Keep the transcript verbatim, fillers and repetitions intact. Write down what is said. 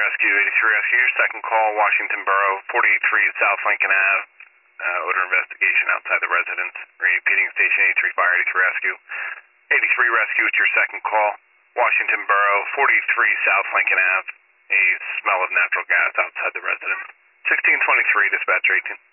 Rescue, eighty-three Rescue, your second call, Washington Borough, forty-three South Lincoln Ave. Uh, odor investigation outside the residence. Repeating station eighty-three Fire, eighty-three Rescue. eighty-three Rescue, it's your second call, Washington Borough, forty-three South Lincoln Ave. A smell of natural gas outside the residence. sixteen twenty-three, dispatch eighteen.